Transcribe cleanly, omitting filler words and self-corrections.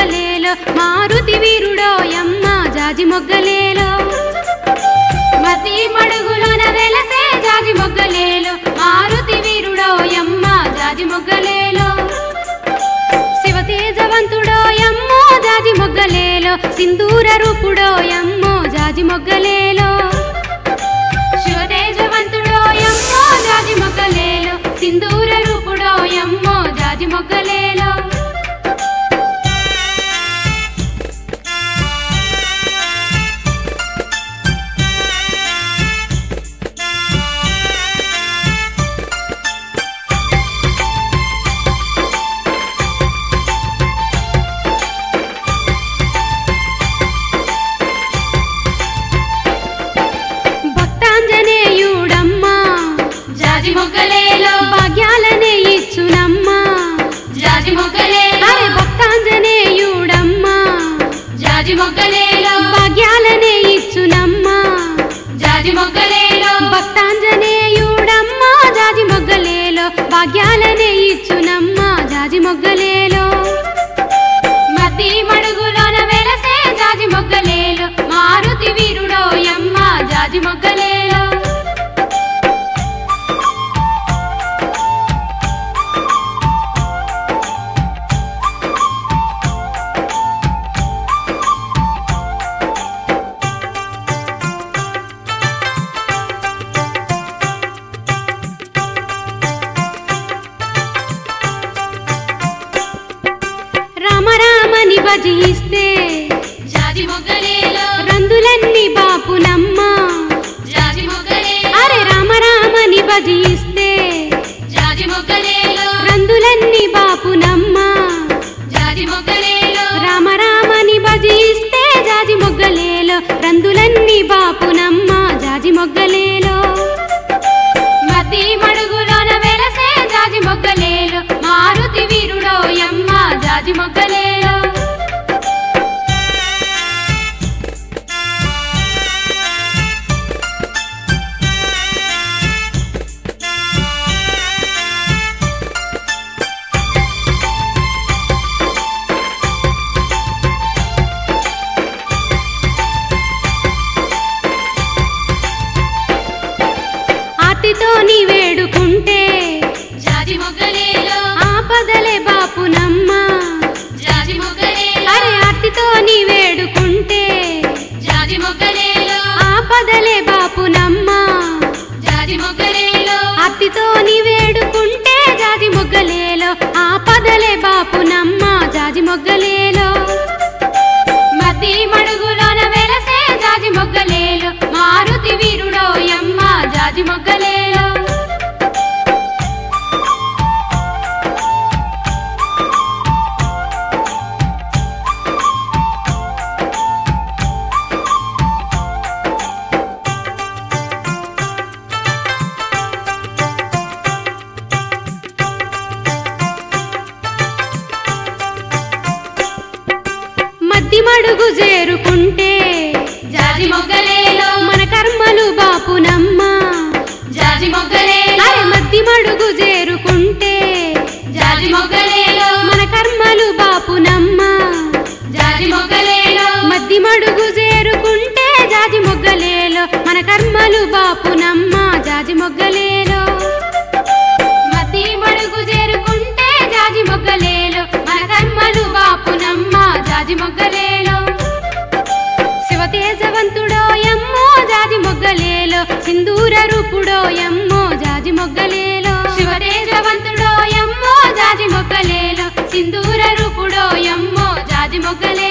మొగ్గలేలో మారుతి వీరుడోయమ్మ జాజి మొగ్గలేలో మతి మడుగులోన వెలసే జాజి మొగ్గలేలో మారుతి వీరుడోయమ్మ జాజి మొగ్గలేలో శివతేజవంతుడోయమ్మో జాజి మొగ్గలేలో సింధూర రూపుడోయమ్మో జాజి మొగ్గలేలో శివతేజవంతుడోయమ్మో జాజి మొగ్గలేలో సింధూర రూపుడోయమ్మో జాజి మొగ్గలేలో జాజి మొగ్గలేలో భాగ్యాలనే ఇచ్చునమ్మా జాజి మొగ్గలేలో అరే భక్తాంజనేయుడమ్మా జాజి మొగ్గలేలో భాగ్యాలనే ఇచ్చునమ్మా జాజి మొగ్గలేలో భక్తాంజనేయుడమ్మా జాజి మొగ్గలేలో భాగ్యాలనే ఇచ్చునమ్మా జాజి మొగ్గలేలో మతి మడుగులోన వెలసే జాజి మొగ్గలేలో మారుతి వీరుడోయమ్మ జాజి మొగ్గలేలో రామరామని భజిస్తే జాజి మొగ్గలేలో రందులన్నీ బాపునమ్మ జాజి మొగ్గలేలో అరే రామరామని భజిస్తే జాజి మొగ్గలేలో రందులన్నీ బాపునమ్మ జాజి మొగ్గలేలో రామరామని భజిస్తే జాజి మొగ్గలేలో రందులన్నీ బాపునమ్మ జాజి మొగ్గలేలో మతి మడుగులోన వెలసే జాజి మొగ్గలేలో మారుతి వీరుడోయమ్మ జాజి మొగ్గలేలో ఆర్తితో నీ వేడుకుంటే జాజి మొగ్గలేలో ఆపదలే బాపునమ్మ జాజి మొగ్గలేలో అరే ఆర్తితో నీ వేడుకుంటే జాజి మొగ్గలేలో ఆపదలే బాపునమ్మ జాజి మొగ్గలేలో ఆర్తితో నీ వేడుకుంటే జాజి మొగ్గలేలో ఆపదలే బాపునమ్మ జాజి మొగ్గలేలో మతి మడుగులోన వెలసే జాజి మొగ్గలేలో మారుతి వీరుడోయమ్మ జాజి మొగ్గలేలో మద్ది మడుగు చేరుకుంటే జాజి మొగ్గలేలో మన కర్మలు బాపునమ్మ జాజి మొగ్గలేలో అరే మద్ది మడుగు చేరుకుంటే జాజి మొగ్గలేలో మన కర్మలు బాపునమ్మ జాజి మొగ్గలేలో మద్ది మడుగు చేరుకుంటే జాజి మొగ్గలేలో మన కర్మలు బాపునమ్మ జాజి మొగ్గలేలో మద్ది మడుగు చేరుకుంటే జాజి మొగ్గలేలో మన కర్మలు బాపునమ్మ జాజి మొగ్గలేలో శివతేజవంతుడోయమ్మో జాజి మొగ్గలేలో సింధూర రూపుడోయమ్మో జాజి మొగ్గలేలో శివతేజవంతుడోయమ్మో జాజి మొగ్గలేలో సింధూర రూపుడోయమ్మో జాజి మొగ్గలేలో